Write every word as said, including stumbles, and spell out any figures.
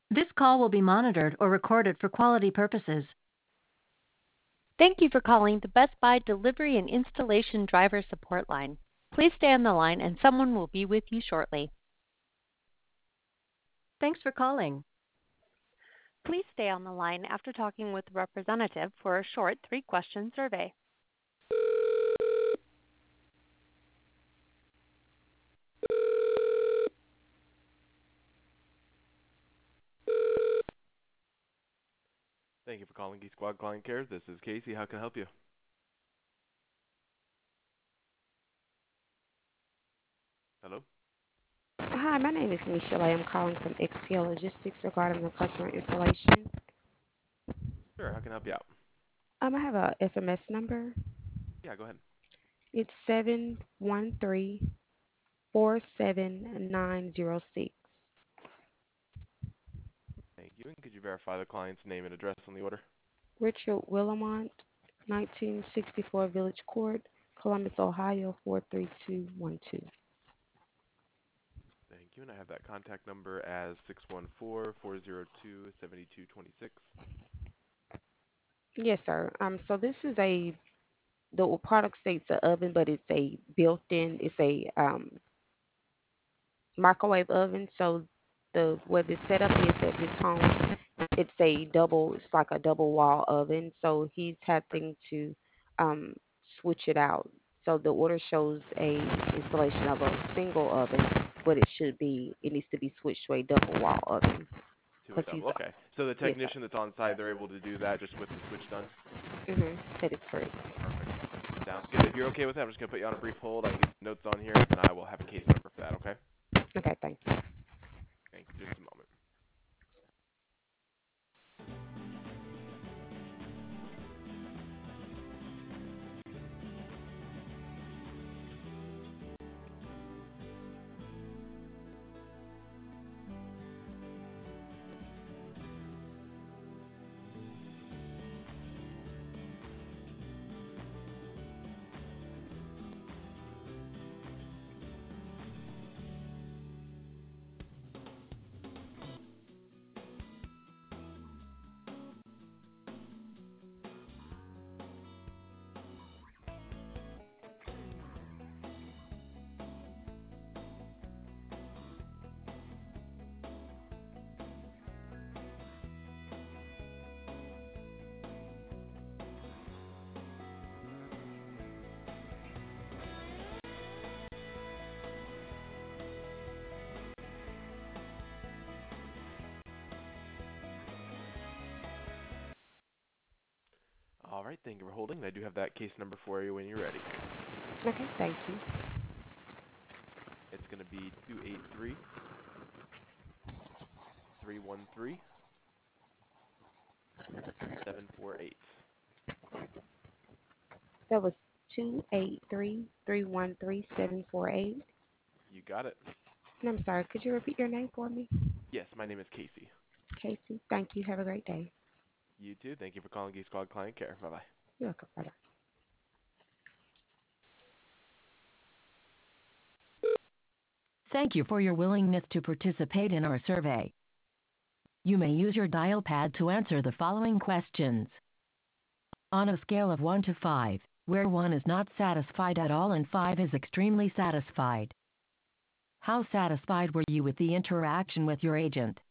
This call will be monitored or recorded for quality purposes. Thank you for calling the Best Buy Delivery and Installation Driver Support Line. Please stay on the line and someone will be with you shortly. Thanks for calling. Please stay on the line after talking with the representative for a short three-question survey. Thank you for calling Geek Squad Client Care. This is Casey. How can I help you? Hello? Hi, my name is Michelle. I am calling from X P L Logistics regarding the customer installation. Sure, how can I help you out? Um, I have a F M S number. Yeah, go ahead. It's seven one three four seven nine zero six. Thank you. And could you verify the client's name and address on the order? Richard Willamont, nineteen sixty-four Village Court, Columbus, Ohio four three two one two. Thank you. And I have that contact number as six one four, four zero two, seven two two six. Yes, sir. Um, so this is a the product states a oven, but it's a built-in. It's a um microwave oven. So the way the setup is at his home, it's a double. It's like a double wall oven. So he's having to um, switch it out. So the order shows a installation of a single oven, but it should be it needs to be switched to a double wall oven To a because he's double. Okay. So the yes, technician that's on site, they're able to do that just with the switch done? mm-hmm, that is correct. Perfect. Sounds good. If you're okay with that, I'm just going to put you on a brief hold. I can get some notes on here, and I will have a case number for that, okay? Okay, thank you. Thank you. Just a moment. All right. Thank you for holding. I do have that case number for you when you're ready. Okay, thank you. It's going to be two eight three, three one three, seven four eight. That was two eight three three one three seven four eight. You got it. And I'm sorry, could you repeat your name for me? Yes, my name is Casey. Casey. Thank you. Have a great day. You too. Thank you for calling Geek Squad Client Care. Bye-bye. You're welcome. Bye. Thank you for your willingness to participate in our survey. You may use your dial pad to answer the following questions. On a scale of one to five, where one is not satisfied at all and five is extremely satisfied, how satisfied were you with the interaction with your agent?